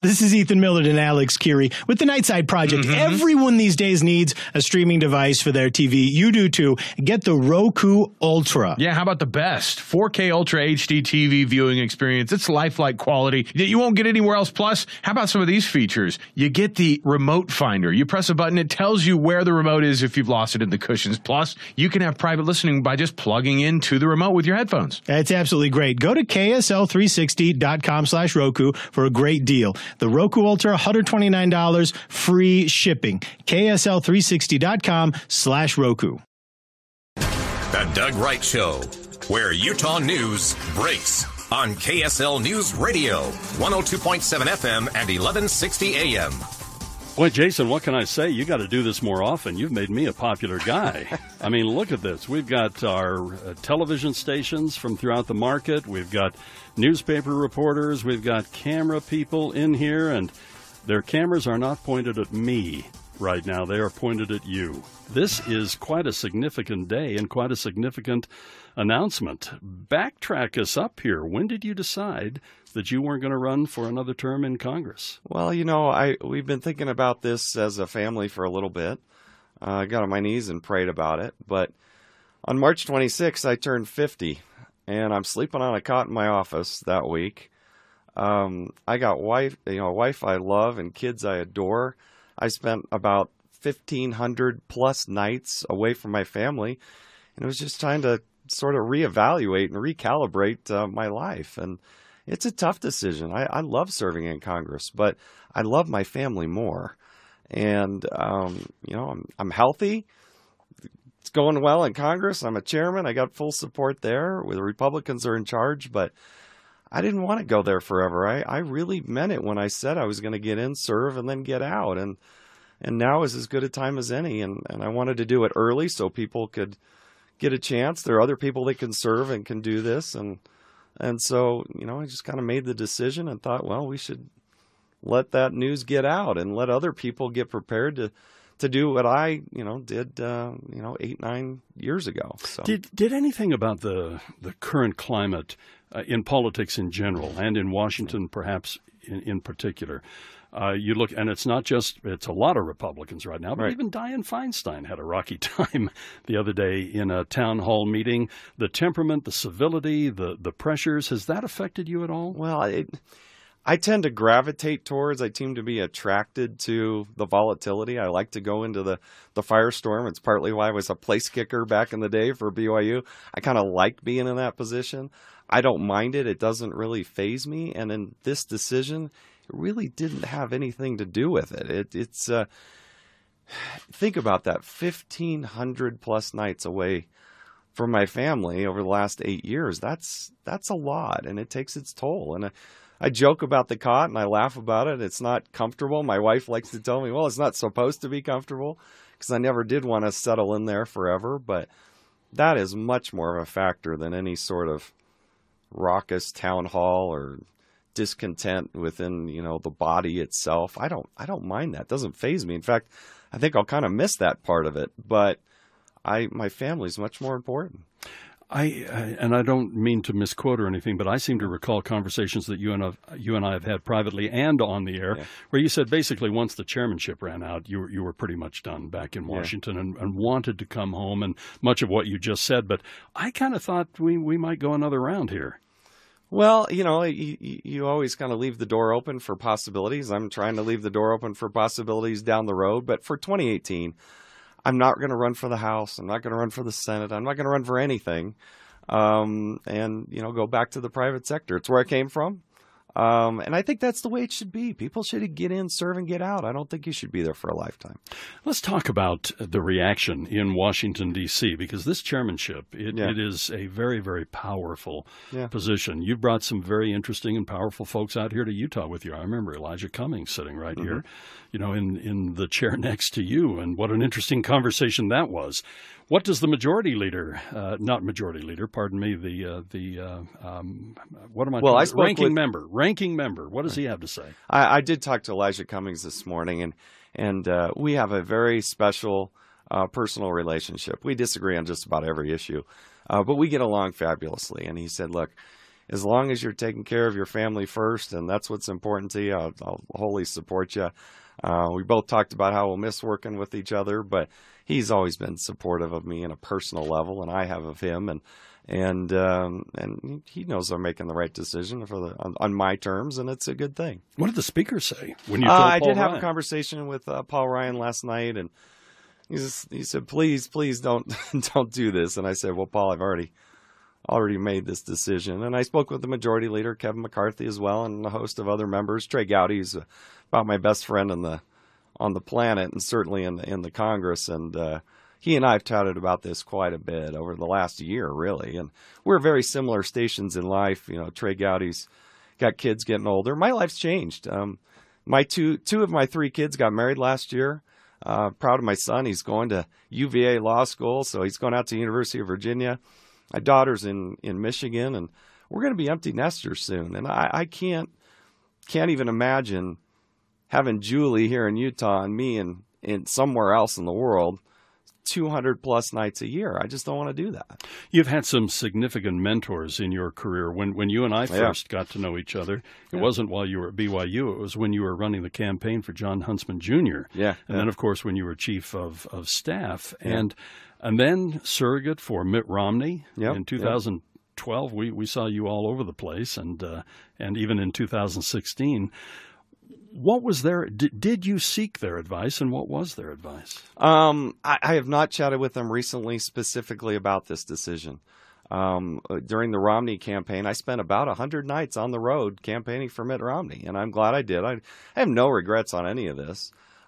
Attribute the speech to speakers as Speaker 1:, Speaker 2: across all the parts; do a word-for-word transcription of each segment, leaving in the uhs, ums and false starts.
Speaker 1: This is Ethan Millard and Alex Curie with the Nightside Project. Mm-hmm. Everyone these days needs a streaming device for their T V. You do too. Get the Roku Ultra.
Speaker 2: Yeah, how about the best? four K Ultra H D T V viewing experience. It's lifelike quality that you won't get anywhere else. Plus, how about some of these features? You get the remote finder. You press a button, it tells you where the remote is if you've lost it in the cushions. Plus, you can have private listening by just plugging into the remote with your headphones.
Speaker 1: It's absolutely great. Go to K S L three sixty dot com slash Roku for a great deal. The Roku Ultra, one hundred twenty-nine dollars, free shipping. K S L three sixty dot com slash Roku.
Speaker 3: The Doug Wright Show, where Utah news breaks on K S L News Radio, one oh two point seven F M and eleven sixty A M.
Speaker 4: Boy, Jason, what can I say? You got to do this more often. You've made me a popular guy. I mean, look at this. We've got our uh, television stations from throughout the market. We've got newspaper reporters. We've got camera people in here, and their cameras are not pointed at me right now. They are pointed at you. This is quite a significant day and quite a significant announcement. Backtrack us up here. When did you decide that you weren't going to run for another term in Congress?
Speaker 5: Well, you know, I we've been thinking about this as a family for a little bit. Uh, I got on my knees and prayed about it. But on March twenty-sixth, I turned fifty, and I'm sleeping on a cot in my office that week. Um, I got wife, you know, a wife I love and kids I adore. I spent about fifteen hundred plus nights away from my family, and it was just trying to sort of reevaluate and recalibrate uh, my life. And it's a tough decision. I, I love serving in Congress, but I love my family more. And, um, you know, I'm, I'm healthy. It's going well in Congress. I'm a chairman. I got full support there. The Republicans are in charge, but I didn't want to go there forever. I, I really meant it when I said I was going to get in, serve, and then get out. And and now is as good a time as any. And, and I wanted to do it early so people could get a chance. There are other people that can serve and can do this. And and so, you know, I just kind of made the decision and thought, well, we should let that news get out and let other people get prepared to to do what I, you know, did, uh, you know, eight, nine years ago. So.
Speaker 4: Did did anything about the the current climate uh, in politics in general and in Washington perhaps in, in particular, uh, you look, and it's not just, it's a lot of Republicans right now, but
Speaker 5: right.
Speaker 4: even Dianne Feinstein had a rocky time the other day in a town hall meeting. The temperament, the civility, the, the pressures, has that affected you at all?
Speaker 5: Well, it, I tend to gravitate towards, I seem to be attracted to the volatility. I like to go into the, the firestorm. It's partly why I was a place kicker back in the day for B Y U. I kind of like being in that position. I don't mind it. It doesn't really faze me. And in this decision, it really didn't have anything to do with it. it it's, uh, think about that, fifteen hundred plus nights away from my family over the last eight years. That's, that's a lot, and it takes its toll. And I, I joke about the cot and I laugh about it. It's not comfortable. My wife likes to tell me, well, it's not supposed to be comfortable, because I never did want to settle in there forever. But that is much more of a factor than any sort of raucous town hall or discontent within, you know, the body itself. I don't, I don't mind that. It doesn't faze me. In fact, I think I'll kind of miss that part of it. But I, my family is much more important.
Speaker 4: I, I and I don't mean to misquote or anything, but I seem to recall conversations that you and I've, you and I have had privately and on the air, yeah. where you said basically once the chairmanship ran out, you were, you were pretty much done back in Washington, yeah. and, and wanted to come home, and much of what you just said. But I kind of thought we we might go another round here.
Speaker 5: Well, you know, you, you always kind of leave the door open for possibilities. I'm trying to leave the door open for possibilities down the road. But for twenty eighteen, I'm not going to run for the House. I'm not going to run for the Senate. I'm not going to run for anything, um, and, you know, go back to the private sector. It's where I came from. Um, and I think that's the way it should be. People should get in, serve, and get out. I don't think you should be there for a lifetime.
Speaker 4: Let's talk about the reaction in Washington, D C, because this chairmanship, it,
Speaker 5: yeah.
Speaker 4: it is a very, very powerful
Speaker 5: yeah.
Speaker 4: position. You've brought some very interesting and powerful folks out here to Utah with you. I remember Elijah Cummings sitting right mm-hmm. here, you know, in, in the chair next to you, and what an interesting conversation that was. What does the majority leader, uh, not majority leader, pardon me, the, uh, the uh, um, what am I
Speaker 5: well,
Speaker 4: talking
Speaker 5: I spoke
Speaker 4: ranking
Speaker 5: with,
Speaker 4: member, ranking member, what does he have to say?
Speaker 5: I, I did talk to Elijah Cummings this morning, and, and uh, we have a very special uh, personal relationship. We disagree on just about every issue, uh, but we get along fabulously. And he said, look, as long as you're taking care of your family first, and that's what's important to you, I'll, I'll wholly support you. Uh, we both talked about how we'll miss working with each other, but he's always been supportive of me on a personal level, and I have of him, and and um, and he knows I'm making the right decision for the on, on my terms, and it's a good thing.
Speaker 4: What did the speaker say when you
Speaker 5: uh,
Speaker 4: told
Speaker 5: I
Speaker 4: Paul
Speaker 5: did have
Speaker 4: Ryan?
Speaker 5: a conversation with uh, Paul Ryan last night, and he just, he said, "Please, please don't don't do this." And I said, "Well, Paul, I've already." already made this decision. And I spoke with the Majority Leader, Kevin McCarthy, as well, and a host of other members. Trey Gowdy is about my best friend in the, on the planet, and certainly in the, in the Congress. And uh, he and I have chatted about this quite a bit over the last year, really. And we're very similar stations in life. You know, Trey Gowdy's got kids getting older. My life's changed. Um, my two two of my three kids got married last year. Uh, proud of my son. He's going to U V A Law School, so he's going out to the University of Virginia. My daughter's in, in Michigan, and we're going to be empty nesters soon. And I, I can't can't even imagine having Julie here in Utah and me in, in somewhere else in the world two hundred plus nights a year. I just don't want to do that.
Speaker 4: You've had some significant mentors in your career. When when you and I first yeah. got to know each other, it yeah. wasn't while you were at B Y U. It was when you were running the campaign for John Huntsman Junior
Speaker 5: Yeah.
Speaker 4: And
Speaker 5: yeah.
Speaker 4: then, of course, when you were chief of, of staff.
Speaker 5: Yeah.
Speaker 4: And and then surrogate for Mitt Romney.
Speaker 5: Yep.
Speaker 4: In two thousand twelve, yep. we, we saw you all over the place, and uh, and even in two thousand sixteen. What was their, did, did you seek their advice, and what was their advice?
Speaker 5: Um, I, I have not chatted with them recently specifically about this decision. Um, during the Romney campaign, I spent about one hundred nights on the road campaigning for Mitt Romney, and I'm glad I did. I, I have no regrets on any of this.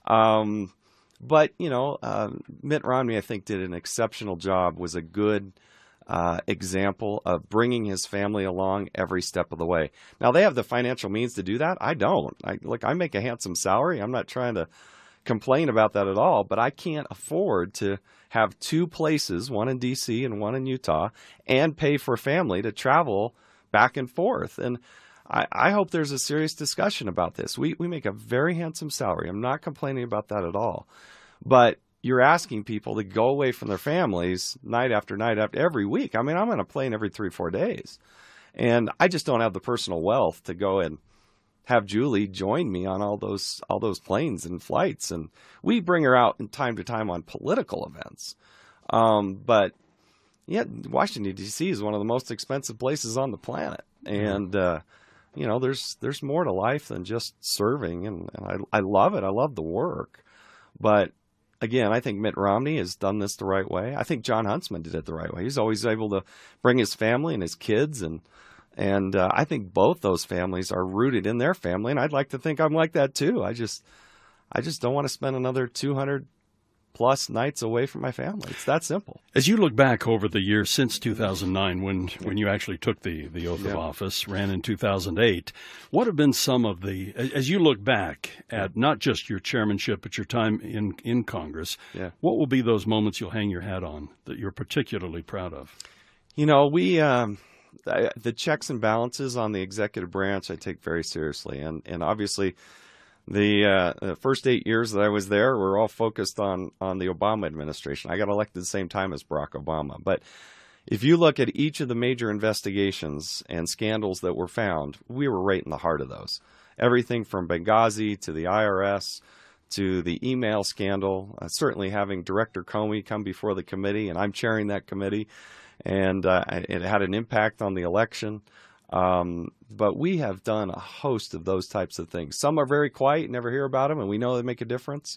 Speaker 5: Um, but, you know, uh, Mitt Romney, I think, did an exceptional job, was a good Uh, example of bringing his family along every step of the way. Now, they have the financial means to do that. I don't. I, look, I make a handsome salary. I'm not trying to complain about that at all, but I can't afford to have two places, one in D C and one in Utah, and pay for family to travel back and forth. And I, I hope there's a serious discussion about this. We, we make a very handsome salary. I'm not complaining about that at all. But you're asking people to go away from their families night after night after every week. I mean, I'm on a plane every three, four days. And I just don't have the personal wealth to go and have Julie join me on all those all those planes and flights. And we bring her out from time to time on political events. Um, but, yeah, Washington, D C is one of the most expensive places on the planet. And, uh, you know, there's there's more to life than just serving. And, and I, I love it. I love the work. But again, I think Mitt Romney has done this the right way. I think John Huntsman did it the right way. He's always able to bring his family and his kids, and and uh, I think both those families are rooted in their family, and I'd like to think I'm like that too. I just, I just don't want to spend another two hundred plus nights away from my family. It's that simple.
Speaker 4: As you look back over the years since two thousand nine, when when you actually took the, the oath
Speaker 5: yeah.
Speaker 4: of office, ran in two thousand eight, what have been some of the, as you look back at not just your chairmanship, but your time in, in Congress,
Speaker 5: yeah.
Speaker 4: what will be those moments you'll hang your hat on that you're particularly proud of?
Speaker 5: You know, we um, the checks and balances on the executive branch I take very seriously, and and obviously The, uh, the first eight years that I was there were all focused on, on the Obama administration. I got elected at the same time as Barack Obama. But if you look at each of the major investigations and scandals that were found, we were right in the heart of those. Everything from Benghazi to the I R S to the email scandal, uh, certainly having Director Comey come before the committee, and I'm chairing that committee, and uh, it had an impact on the election. Um, but we have done a host of those types of things. Some are very quiet, never hear about them, and we know they make a difference.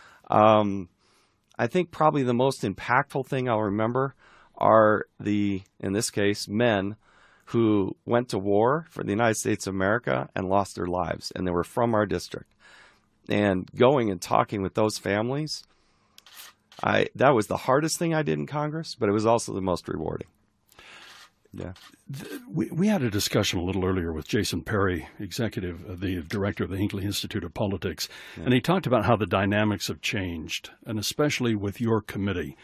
Speaker 5: Um, I think probably the most impactful thing I'll remember are the, in this case, men who went to war for the United States of America and lost their lives, and they were from our district. And going and talking with those families, I that was the hardest thing I did in Congress, but it was also the most rewarding. Yeah.
Speaker 4: We, we had a discussion a little earlier with Jason Perry, executive, uh, the director of the Hinckley Institute of Politics, yeah. and he talked about how the dynamics have changed, and especially with your committee.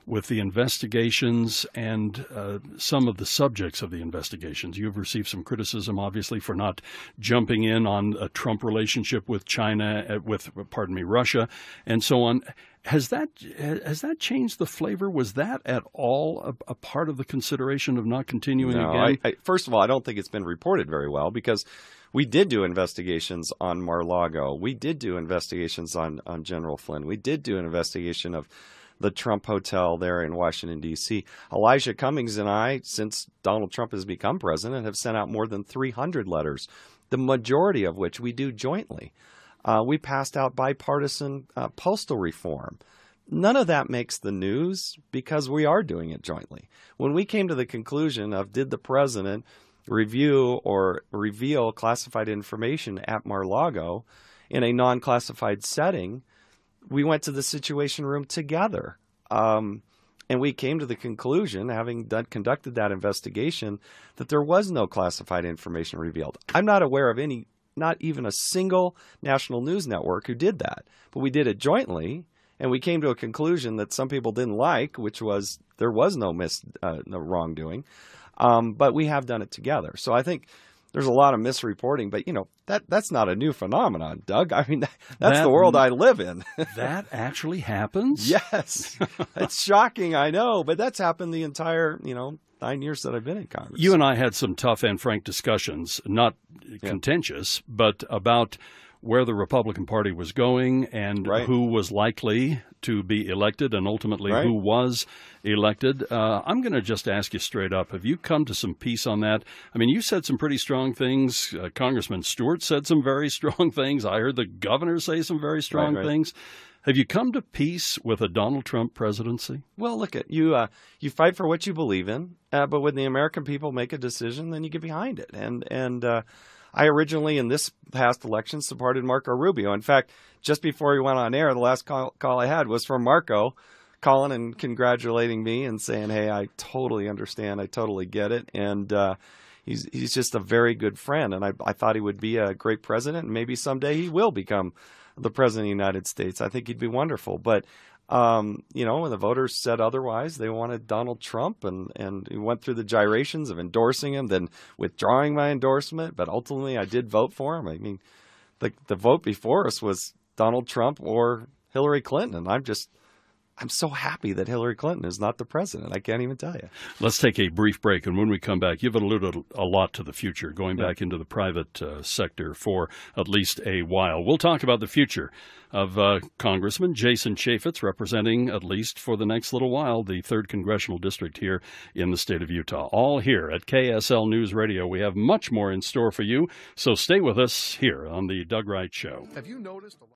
Speaker 4: with the investigations and uh, some of the subjects of the investigations. You've received some criticism, obviously, for not jumping in on a Trump relationship with China, uh, with, pardon me, Russia, and so on. Has that has that changed the flavor? Was that at all a, a part of the consideration of not continuing
Speaker 5: no,
Speaker 4: again?
Speaker 5: I, I, first of all, I don't think it's been reported very well because we did do investigations on Mar-a-Lago. We did do investigations on, on General Flynn. We did do an investigation of the Trump Hotel there in Washington, D C Elijah Cummings and I, since Donald Trump has become president, have sent out more than three hundred letters, the majority of which we do jointly. Uh, we passed out bipartisan uh, postal reform. None of that makes the news because we are doing it jointly. When we came to the conclusion of did the president review or reveal classified information at Mar-a-Lago in a non-classified setting, we went to the Situation Room together. Um, and we came to the conclusion, having done, conducted that investigation, that there was no classified information revealed. I'm not aware of any not even a single national news network who did that. But we did it jointly, and we came to a conclusion that some people didn't like, which was there was no mis uh, no wrongdoing. Um, but we have done it together. So I think there's a lot of misreporting, but you know that that's not a new phenomenon, Doug. I mean, that, that's
Speaker 4: that,
Speaker 5: the world I live in.
Speaker 4: That actually happens?
Speaker 5: Yes. It's shocking, I know, but that's happened the entire, you know, nine years that I've been in Congress.
Speaker 4: You and I had some tough and frank discussions, not yeah. contentious, but about where the Republican Party was going and
Speaker 5: right.
Speaker 4: who was likely to be elected and ultimately
Speaker 5: right.
Speaker 4: who was elected. Uh, I'm going to just ask you straight up, have you come to some peace on that? I mean, you said some pretty strong things. Uh, Congressman Stewart said some very strong things. I heard the governor say some very strong
Speaker 5: right, right.
Speaker 4: things. Have you come to peace with a Donald Trump presidency?
Speaker 5: Well, look at you. Uh, you fight for what you believe in, uh, but when the American people make a decision, then you get behind it. And and uh, I originally, in this past election, supported Marco Rubio. In fact, just before he went on air, the last call, call I had was from Marco, calling and congratulating me and saying, "Hey, I totally understand. I totally get it." And uh, he's he's just a very good friend, and I I thought he would be a great president, and maybe someday he will become the president of the United States. I think he'd be wonderful. But, um, you know, when the voters said otherwise, they wanted Donald Trump, and, and we went through the gyrations of endorsing him, then withdrawing my endorsement. But ultimately, I did vote for him. I mean, the, the vote before us was Donald Trump or Hillary Clinton. And I'm just, I'm so happy that Hillary Clinton is not the president. I can't even tell you.
Speaker 4: Let's take a brief break, and when we come back, you've alluded a lot to the future, going back yeah. into the private uh, sector for at least a while. We'll talk about the future of uh, Congressman Jason Chaffetz, representing, at least for the next little while, the third Congressional District here in the state of Utah. All here at K S L News Radio. We have much more in store for you, so stay with us here on the Doug Wright Show.
Speaker 6: Have you noticed a